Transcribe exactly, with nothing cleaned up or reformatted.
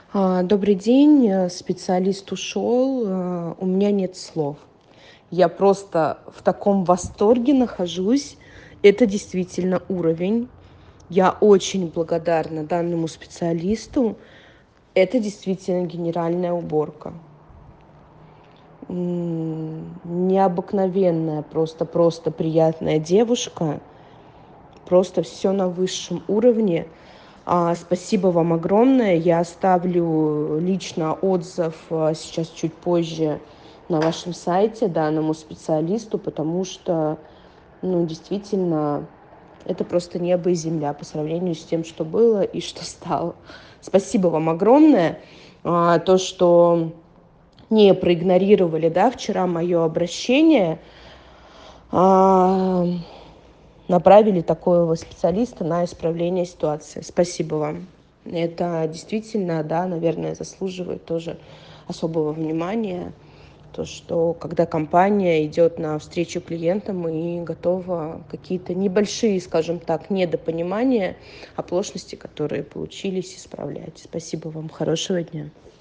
А, Добрый день, э, специалист ушел, э, у меня нет слов. Я просто в таком восторге нахожусь. Это действительно уровень. Я очень благодарна данному специалисту. Это действительно генеральная уборка. М, Необыкновенная, просто-просто приятная девушка. Просто все на высшем уровне. А, спасибо вам огромное. Я оставлю лично отзыв, а, сейчас чуть позже на вашем сайте данному специалисту, потому что, ну, действительно, это просто небо и земля по сравнению с тем, что было и что стало. Спасибо вам огромное. А, то, что не проигнорировали, да, вчера мое обращение, а, направили такого специалиста на исправление ситуации. Спасибо вам. Это действительно, да, наверное, заслуживает тоже особого внимания. То, что когда компания идет на встречу клиентам и готова какие-то небольшие, скажем так, недопонимания, оплошности, которые получились, исправлять. Спасибо вам. Хорошего дня.